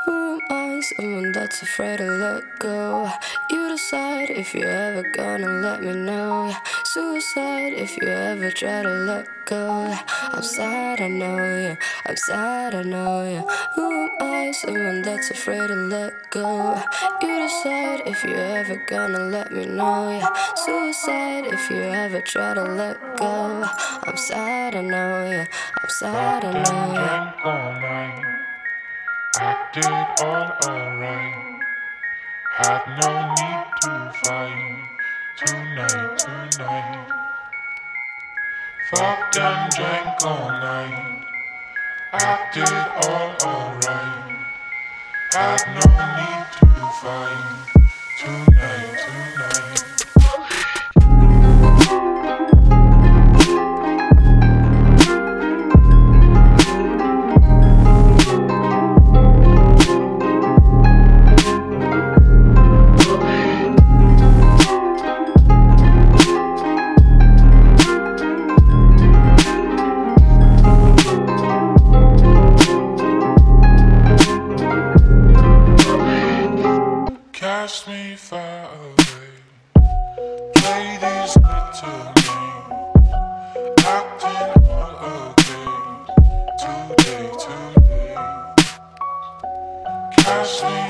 Who am I? Someone that's afraid to let go. You decide if you're ever gonna let me know. Suicide if you ever try to let go. I'm sad, I know, yeah. I'm sad, I know, yeah. Who am I? Someone that's afraid to let go. You decide if you're ever gonna let me know, yeah. Suicide if you ever try to let go. I'm sad, I know, yeah. I'm sad, I know, yeah. Drank all night, acted all alright. Had no need to fight tonight. Fucked and drank all night, acted all alright. Had no need to fight tonight. Cast me far away, play these little games, acting all okay today. Cast me